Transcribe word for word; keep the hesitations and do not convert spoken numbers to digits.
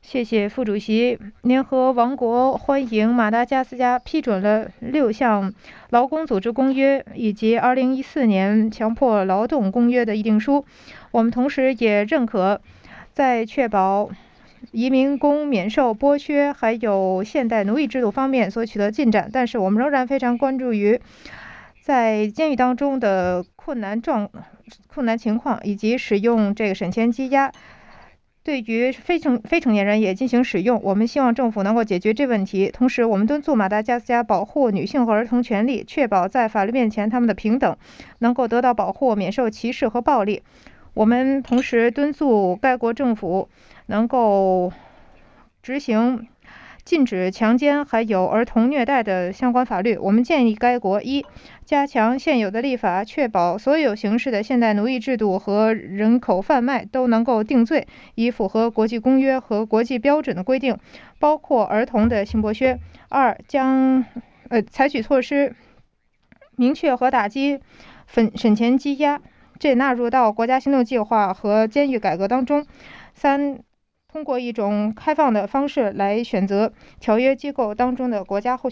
谢谢副主席。联合王国欢迎马达加斯加批准了六项劳工组织公约以及二零一四年强迫劳动公约的议定书。我们同时也认可在确保移民工免受剥削还有现代奴役制度方面所取得进展，但是我们仍然非常关注于在监狱当中的困难状困难情况，以及使用这个审前羁押对于非成非成年人也进行使用。我们希望政府能够解决这问题，同时我们敦促马达加斯加保护女性和儿童权利，确保在法律面前他们的平等能够得到保护，免受歧视和暴力。我们同时敦促该国政府能够执行禁止强奸还有儿童虐待的相关法律。我们建议该国一加强现有的立法，确保所有形式的现代奴役制度和人口贩卖都能够定罪，以符合国际公约和国际标准的规定，包括儿童的性剥削。二将呃采取措施，明确和打击审审前羁押，这纳入到国家行动计划和监狱改革当中。三通过一种开放的方式来选择条约机构当中的国家候